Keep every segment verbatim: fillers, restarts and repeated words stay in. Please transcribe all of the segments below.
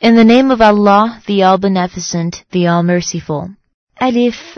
In the name of Allah, the All-Beneficent, the All-Merciful. Alif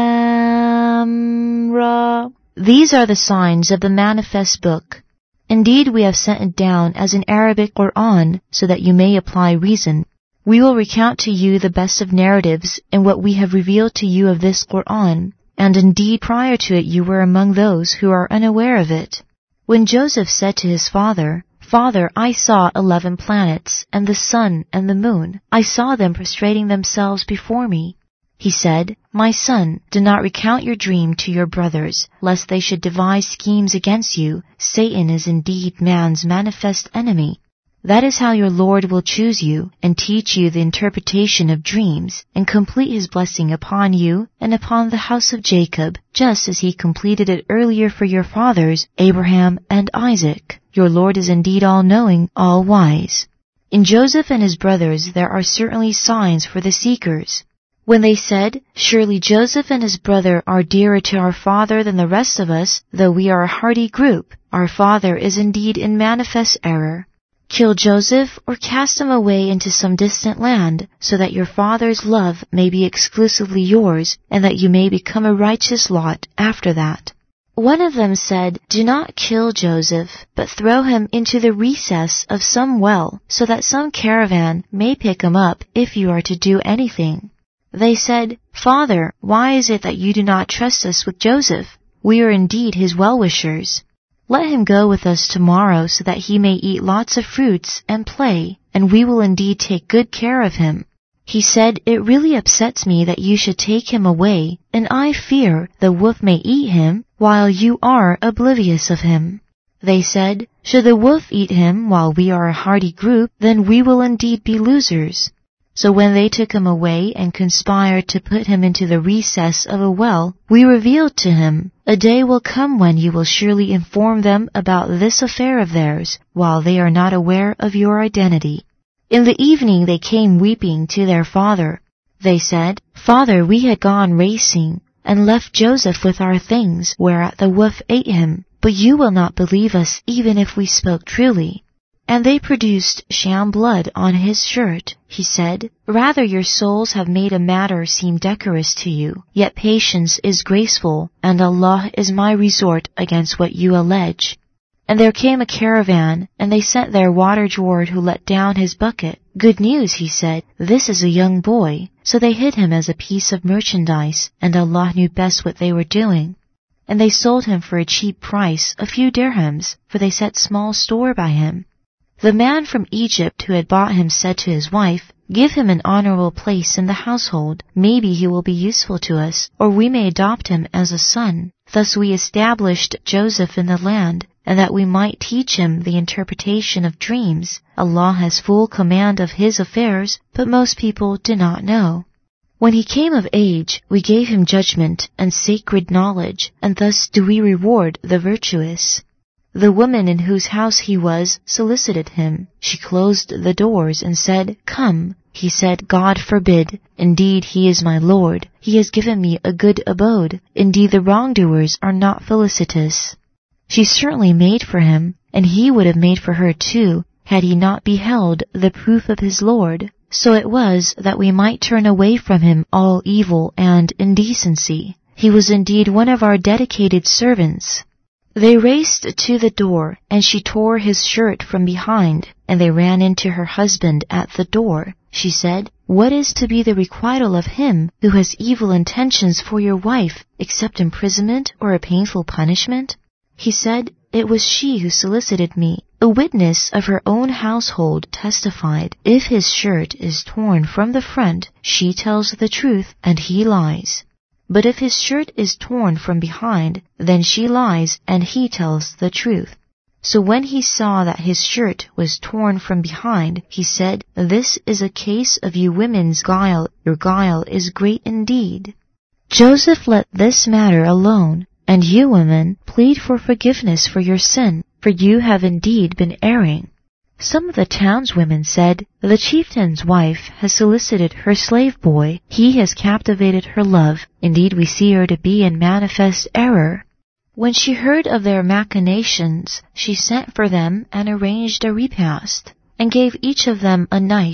Lam Ra. These are the signs of the manifest book. Indeed, we have sent it down as an Arabic Qur'an so that you may apply reason. We will recount to you the best of narratives in what we have revealed to you of this Qur'an, and indeed prior to it you were among those who are unaware of it. When Joseph said to his father, "Father, I saw eleven planets, and the sun and the moon. I saw them prostrating themselves before me." He said, "My son, do not recount your dream to your brothers, lest they should devise schemes against you. Satan is indeed man's manifest enemy. That is how your Lord will choose you, and teach you the interpretation of dreams, and complete his blessing upon you and upon the house of Jacob, just as he completed it earlier for your fathers, Abraham and Isaac. Your Lord is indeed all-knowing, all-wise." In Joseph and his brothers there are certainly signs for the seekers. When they said, "Surely Joseph and his brother are dearer to our father than the rest of us, though we are a hardy group, our father is indeed in manifest error. Kill Joseph or cast him away into some distant land, so that your father's love may be exclusively yours, and that you may become a righteous lot after that." One of them said, "Do not kill Joseph, but throw him into the recess of some well, so that some caravan may pick him up if you are to do anything." They said, "Father, why is it that you do not trust us with Joseph? We are indeed his well-wishers. Let him go with us tomorrow so that he may eat lots of fruits and play, and we will indeed take good care of him." He said, "It really upsets me that you should take him away, and I fear the wolf may eat him while you are oblivious of him." They said, "Should the wolf eat him while we are a hardy group, then we will indeed be losers." So when they took him away and conspired to put him into the recess of a well, we revealed to him, "A day will come when you will surely inform them about this affair of theirs, while they are not aware of your identity." In the evening they came weeping to their father. They said, "Father, we had gone racing, and left Joseph with our things, whereat the wolf ate him, but you will not believe us even if we spoke truly." And they produced sham blood on his shirt. He said, "Rather your souls have made a matter seem decorous to you, yet patience is graceful, and Allah is my resort against what you allege." And there came a caravan, and they sent their water-jord who let down his bucket. "Good news," he said, "this is a young boy." So they hid him as a piece of merchandise, and Allah knew best what they were doing. And they sold him for a cheap price, a few dirhams, for they set small store by him. The man from Egypt who had bought him said to his wife, "Give him an honorable place in the household. Maybe he will be useful to us, or we may adopt him as a son." Thus we established Joseph in the land, and that we might teach him the interpretation of dreams. Allah has full command of his affairs, but most people do not know. When he came of age, we gave him judgment and sacred knowledge, and thus do we reward the virtuous. The woman in whose house he was solicited him. She closed the doors and said, "Come." He said, "God forbid. Indeed, he is my Lord. He has given me a good abode. Indeed, the wrongdoers are not felicitous." She certainly made for him, and he would have made for her too, had he not beheld the proof of his Lord. So it was that we might turn away from him all evil and indecency. He was indeed one of our dedicated servants. They raced to the door, and she tore his shirt from behind, and they ran into her husband at the door. She said, "What is to be the requital of him who has evil intentions for your wife, except imprisonment or a painful punishment?" He said, "It was she who solicited me." A witness of her own household testified, "If his shirt is torn from the front, she tells the truth and he lies. But if his shirt is torn from behind, then she lies and he tells the truth." So when he saw that his shirt was torn from behind, he said, "This is a case of you women's guile. Your guile is great indeed." Joseph let this matter alone, and you women plead for forgiveness for your sin, for you have indeed been erring. Some of the townswomen said, "The chieftain's wife has solicited her slave boy. He has captivated her love. Indeed, we see her to be in manifest error." When she heard of their machinations, she sent for them and arranged a repast, and gave each of them a knife.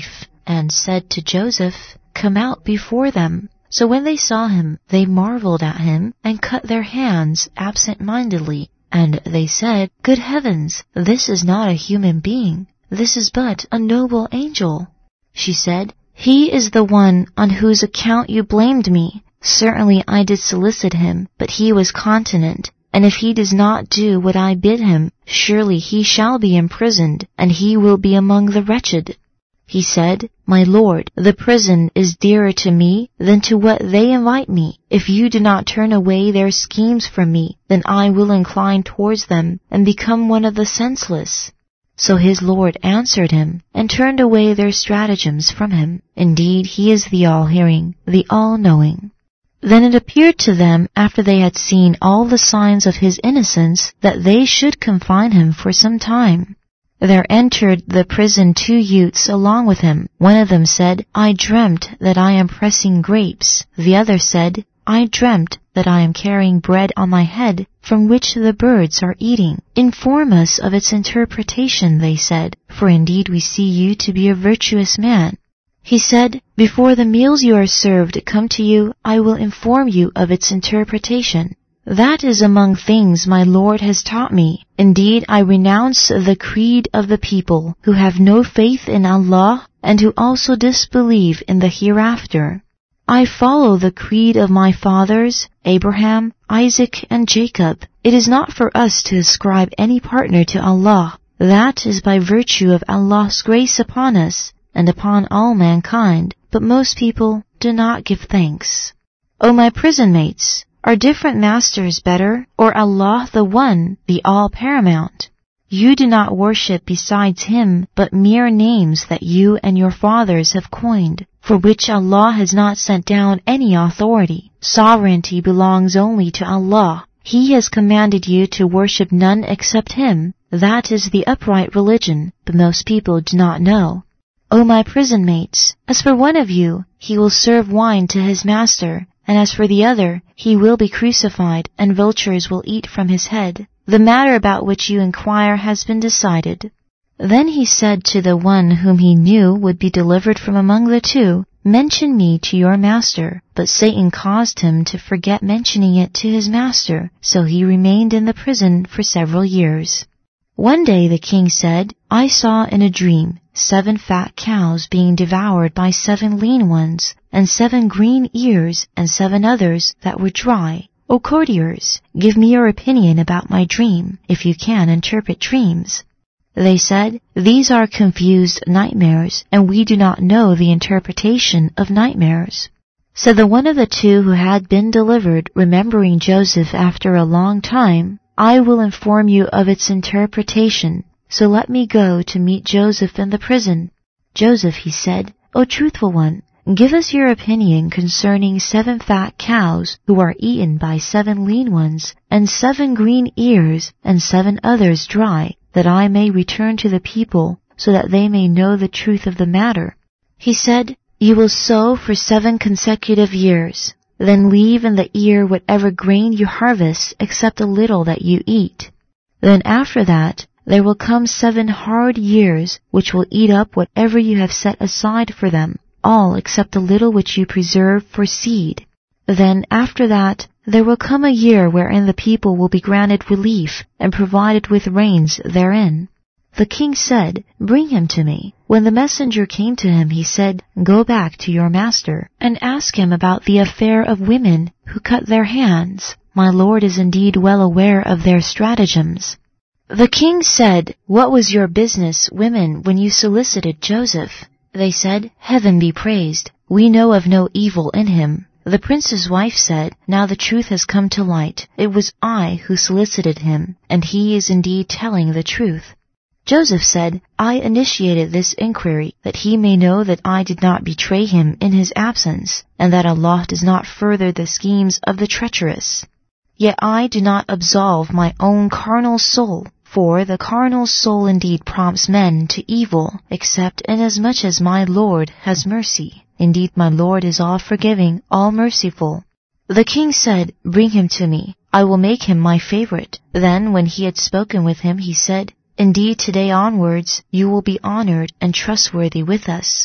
and said to Joseph, "Come out before them." So when they saw him, they marveled at him and cut their hands absent-mindedly. And they said, "Good heavens, this is not a human being. This is but a noble angel." She said, "He is the one on whose account you blamed me. Certainly I did solicit him, but he was continent. And if he does not do what I bid him, surely he shall be imprisoned, and he will be among the wretched." He said, "My lord, the prison is dearer to me than to what they invite me. If you do not turn away their schemes from me, then I will incline towards them and become one of the senseless." So his lord answered him and turned away their stratagems from him. Indeed, he is the all-hearing, the all-knowing. Then it appeared to them, after they had seen all the signs of his innocence, that they should confine him for some time. There entered the prison two youths along with him. One of them said, "I dreamt that I am pressing grapes." The other said, "I dreamt that I am carrying bread on my head, from which the birds are eating." "Inform us of its interpretation," they said, "for indeed we see you to be a virtuous man." He said, "Before the meals you are served come to you, I will inform you of its interpretation. That is among things my Lord has taught me. Indeed, I renounce the creed of the people who have no faith in Allah and who also disbelieve in the hereafter. I follow the creed of my fathers, Abraham, Isaac, and Jacob. It is not for us to ascribe any partner to Allah. That is by virtue of Allah's grace upon us and upon all mankind, but most people do not give thanks. O my prison mates, are different masters better, or Allah the One, the All-Paramount? You do not worship besides Him, but mere names that you and your fathers have coined, for which Allah has not sent down any authority. Sovereignty belongs only to Allah. He has commanded you to worship none except Him. That is the upright religion, but most people do not know. O my prison mates, as for one of you, he will serve wine to his master, and as for the other, he will be crucified, and vultures will eat from his head. The matter about which you inquire has been decided." Then he said to the one whom he knew would be delivered from among the two, "Mention me to your master." But Satan caused him to forget mentioning it to his master, so he remained in the prison for several years. One day the king said, "I saw in a dream seven fat cows being devoured by seven lean ones, and seven green ears and seven others that were dry. O courtiers, give me your opinion about my dream, if you can interpret dreams." They said, "These are confused nightmares, and we do not know the interpretation of nightmares." Said the one of the two who had been delivered, remembering Joseph after a long time, "I will inform you of its interpretation, so let me go to meet Joseph in the prison." "Joseph," he said, "O truthful one, give us your opinion concerning seven fat cows who are eaten by seven lean ones, and seven green ears and seven others dry, that I may return to the people so that they may know the truth of the matter." He said, "You will sow for seven consecutive years. Then leave in the ear whatever grain you harvest except a little that you eat. Then after that, there will come seven hard years which will eat up whatever you have set aside for them, all except a little which you preserve for seed. Then after that, there will come a year wherein the people will be granted relief and provided with rains therein." The king said, "Bring him to me." When the messenger came to him, he said, "Go back to your master and ask him about the affair of women who cut their hands. My lord is indeed well aware of their stratagems." The king said, "What was your business, women, when you solicited Joseph?" They said, "Heaven be praised. We know of no evil in him." The prince's wife said, "Now the truth has come to light. It was I who solicited him, and he is indeed telling the truth." Joseph said, "I initiated this inquiry that he may know that I did not betray him in his absence, and that Allah does not further the schemes of the treacherous. Yet I do not absolve my own carnal soul, for the carnal soul indeed prompts men to evil, except inasmuch as my Lord has mercy. Indeed, my Lord is all-forgiving, all-merciful." The king said, "Bring him to me. I will make him my favorite." Then, when he had spoken with him, he said, "Indeed, today onwards, you will be honored and trustworthy with us."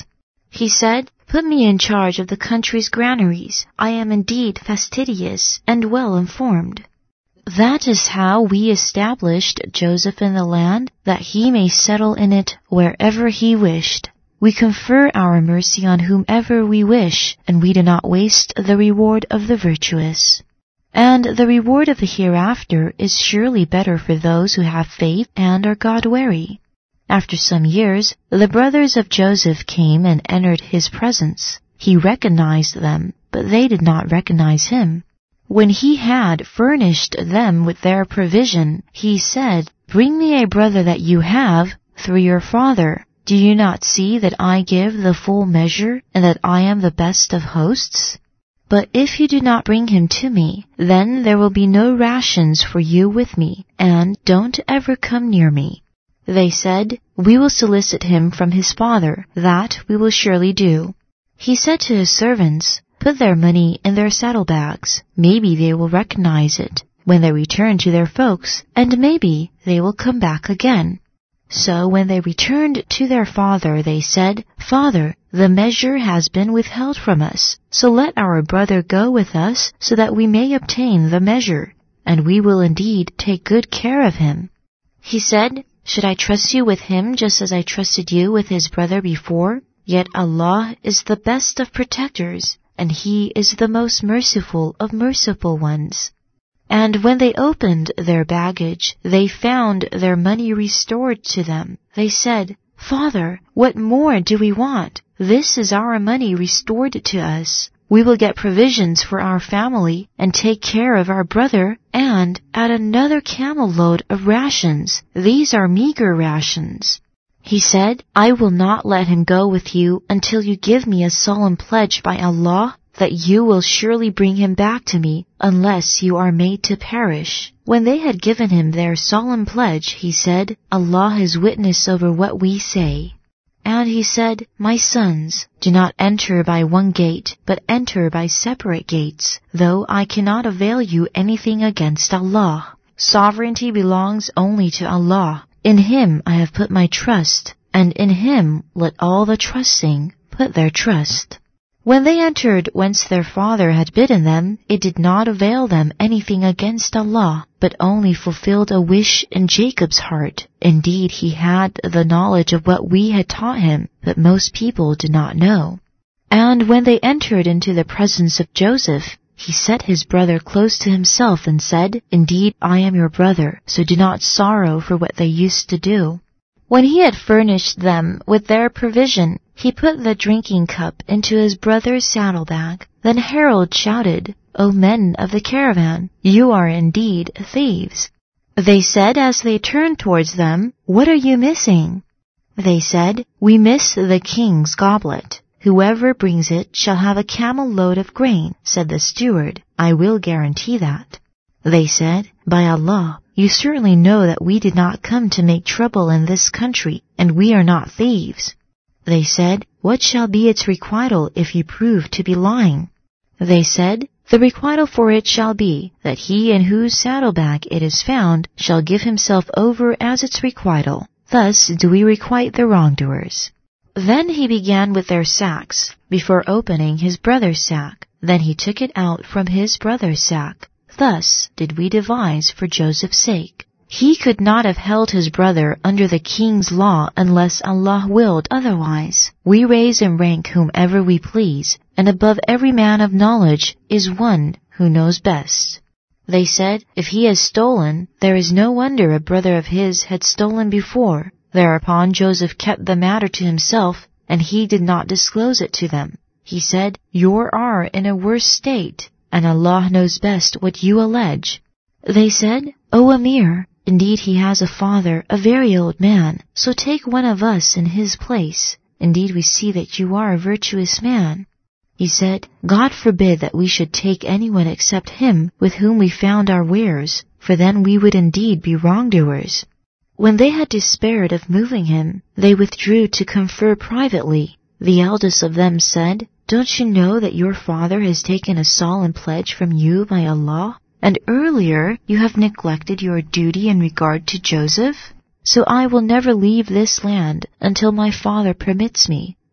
He said, "Put me in charge of the country's granaries. I am indeed fastidious and well informed." That is how we established Joseph in the land, that he may settle in it wherever he wished. We confer our mercy on whomever we wish, and we do not waste the reward of the virtuous. And the reward of the hereafter is surely better for those who have faith and are God-wary. After some years, the brothers of Joseph came and entered his presence. He recognized them, but they did not recognize him. When he had furnished them with their provision, he said, "Bring me a brother that you have through your father. Do you not see that I give the full measure and that I am the best of hosts? But if you do not bring him to me, then there will be no rations for you with me, and don't ever come near me." They said, "We will solicit him from his father. That we will surely do." He said to his servants, "Put their money in their saddlebags. Maybe they will recognize it when they return to their folks, and maybe they will come back again." So when they returned to their father, they said, "Father, the measure has been withheld from us, so let our brother go with us so that we may obtain the measure, and we will indeed take good care of him." He said, "Should I trust you with him just as I trusted you with his brother before? Yet Allah is the best of protectors, and He is the most merciful of merciful ones." And when they opened their baggage, they found their money restored to them. They said, "Father, what more do we want? This is our money restored to us. We will get provisions for our family and take care of our brother and add another camel load of rations. These are meager rations." He said, "I will not let him go with you until you give me a solemn pledge by Allah that you will surely bring him back to me unless you are made to perish." When they had given him their solemn pledge, he said, "Allah is witness over what we say." And he said, "My sons, do not enter by one gate, but enter by separate gates, though I cannot avail you anything against Allah. Sovereignty belongs only to Allah. In Him I have put my trust, and in Him let all the trusting put their trust." When they entered whence their father had bidden them, it did not avail them anything against Allah, but only fulfilled a wish in Jacob's heart. Indeed, he had the knowledge of what we had taught him, but most people did not know. And when they entered into the presence of Joseph, he set his brother close to himself and said, "Indeed, I am your brother, so do not sorrow for what they used to do." When he had furnished them with their provision, he put the drinking cup into his brother's saddlebag. Then Harold shouted, "O men of the caravan, you are indeed thieves." They said as they turned towards them, "What are you missing?" They said, "We miss the king's goblet. Whoever brings it shall have a camel load of grain," said the steward. "I will guarantee that." They said, "By Allah, you certainly know that we did not come to make trouble in this country, and we are not thieves." They said, "What shall be its requital if you prove to be lying?" They said, "The requital for it shall be that he in whose saddlebag it is found shall give himself over as its requital. Thus do we requite the wrongdoers." Then he began with their sacks, before opening his brother's sack. Then he took it out from his brother's sack. Thus did we devise for Joseph's sake. He could not have held his brother under the king's law unless Allah willed otherwise. We raise in rank whomever we please, and above every man of knowledge is one who knows best. They said, "If he has stolen, there is no wonder a brother of his had stolen before." Thereupon Joseph kept the matter to himself, and he did not disclose it to them. He said, "You are in a worse state, and Allah knows best what you allege." They said, "O Amir, indeed he has a father, a very old man, so take one of us in his place. Indeed we see that you are a virtuous man." He said, "God forbid that we should take anyone except him with whom we found our wares, for then we would indeed be wrongdoers." When they had despaired of moving him, they withdrew to confer privately. The eldest of them said, "Don't you know that your father has taken a solemn pledge from you by Allah? And earlier you have neglected your duty in regard to Joseph? So I will never leave this land until my father permits me.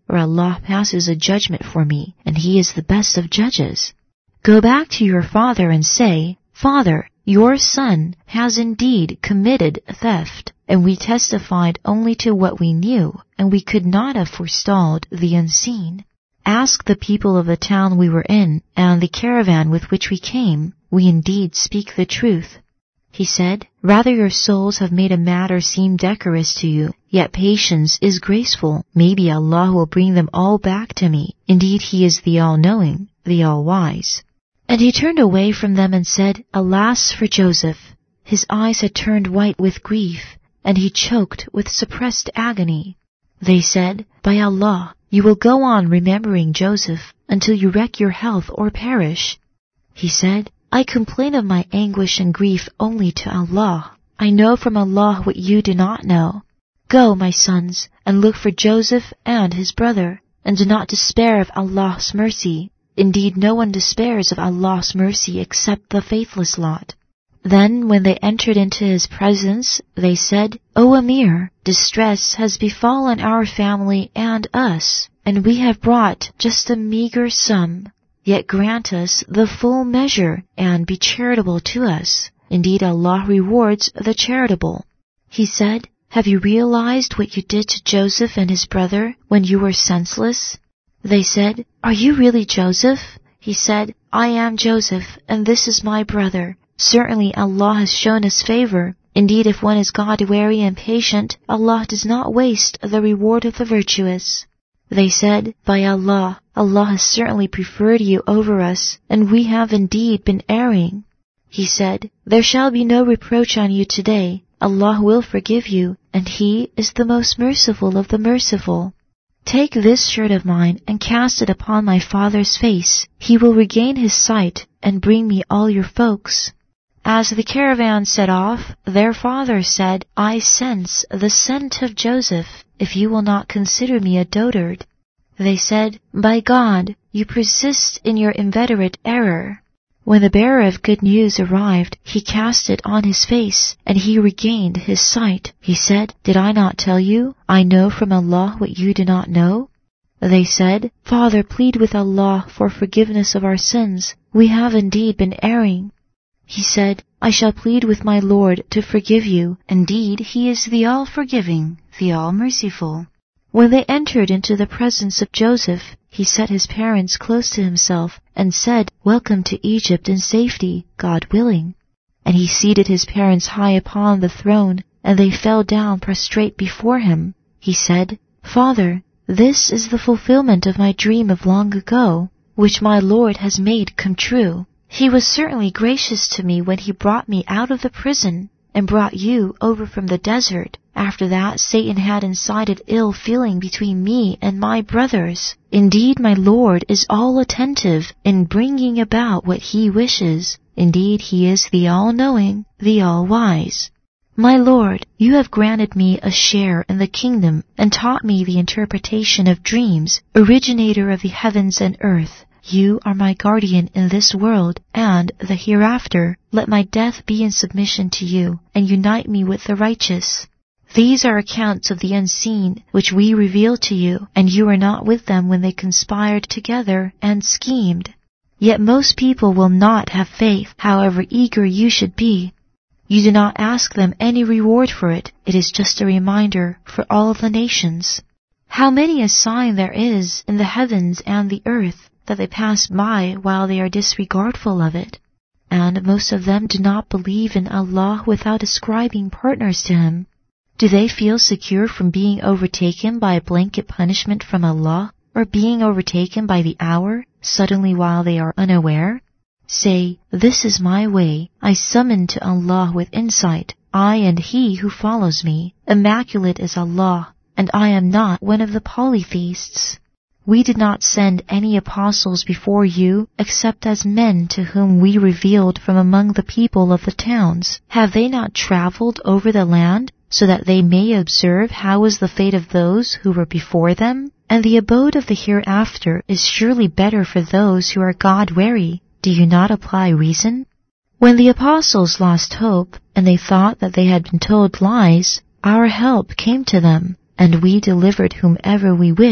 or Allah passes a judgment for me, and He is the best of judges. Go back to your father and say, Father, your son has indeed committed theft, and we testified only to what we knew, and we could not have forestalled the unseen. Ask the people of the town we were in, and the caravan with which we came. We indeed speak the truth. He said, Rather your souls have made a matter seem decorous to you, yet patience is graceful. Maybe Allah will bring them all back to me. Indeed He is the all-knowing, the all-wise. And he turned away from them and said, Alas for Joseph! His eyes had turned white with grief, and he choked with suppressed agony. They said, By Allah, you will go on remembering Joseph until you wreck your health or perish. He said, I complain of my anguish and grief only to Allah. I know from Allah what you do not know. Go, my sons, and look for Joseph and his brother, and do not despair of Allah's mercy. Indeed, no one despairs of Allah's mercy except the faithless lot. Then, when they entered into his presence, they said, O Amir, distress has befallen our family and us, and we have brought just a meager sum. Yet grant us the full measure and be charitable to us. Indeed, Allah rewards the charitable. He said, Have you realized what you did to Joseph and his brother when you were senseless? They said, Are you really Joseph? He said, I am Joseph, and this is my brother. Certainly Allah has shown us favor. Indeed, if one is God-weary and patient, Allah does not waste the reward of the virtuous. They said, By Allah, Allah has certainly preferred you over us, and we have indeed been erring. He said, There shall be no reproach on you today. Allah will forgive you, and He is the most merciful of the merciful. Take this shirt of mine and cast it upon my father's face. He will regain his sight and bring me all your folks. As the caravan set off, their father said, I sense the scent of Joseph, if you will not consider me a dotard. They said, By God, you persist in your inveterate error. When the bearer of good news arrived, he cast it on his face, and he regained his sight. He said, Did I not tell you? I know from Allah what you do not know. They said, Father, plead with Allah for forgiveness of our sins. We have indeed been erring. He said, I shall plead with my Lord to forgive you. Indeed, He is the all-forgiving, the all-merciful. When they entered into the presence of Joseph, he set his parents close to himself and said, Welcome to Egypt in safety, God willing. And he seated his parents high upon the throne, and they fell down prostrate before him. He said, Father, this is the fulfillment of my dream of long ago, which my Lord has made come true. He was certainly gracious to me when he brought me out of the prison and brought you over from the desert. After that, Satan had incited ill feeling between me and my brothers. Indeed, my Lord is all attentive in bringing about what He wishes. Indeed, He is the all-knowing, the all-wise. My Lord, you have granted me a share in the kingdom and taught me the interpretation of dreams, originator of the heavens and earth. You are my guardian in this world and the hereafter. Let my death be in submission to you, and unite me with the righteous. These are accounts of the unseen, which we reveal to you, and you are not with them when they conspired together and schemed. Yet most people will not have faith, however eager you should be. You do not ask them any reward for it. It is just a reminder for all the nations. How many a sign there is in the heavens and the earth, that they pass by while they are disregardful of it. And most of them do not believe in Allah without ascribing partners to Him. Do they feel secure from being overtaken by a blanket punishment from Allah, or being overtaken by the hour, suddenly while they are unaware? Say, This is my way. I summon to Allah with insight, I and he who follows me. Immaculate is Allah, and I am not one of the polytheists. We did not send any apostles before you except as men to whom we revealed from among the people of the towns. Have they not traveled over the land so that they may observe how was the fate of those who were before them? And the abode of the hereafter is surely better for those who are God-weary. Do you not apply reason? When the apostles lost hope and they thought that they had been told lies, our help came to them, and we delivered whomever we wished.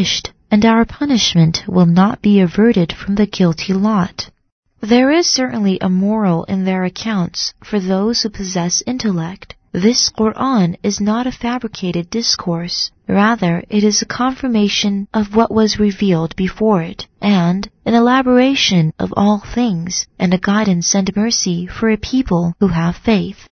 and our punishment will not be averted from the guilty lot. There is certainly a moral in their accounts for those who possess intellect. This Qur'an is not a fabricated discourse. Rather, it is a confirmation of what was revealed before it, and an elaboration of all things, and a guidance and mercy for a people who have faith.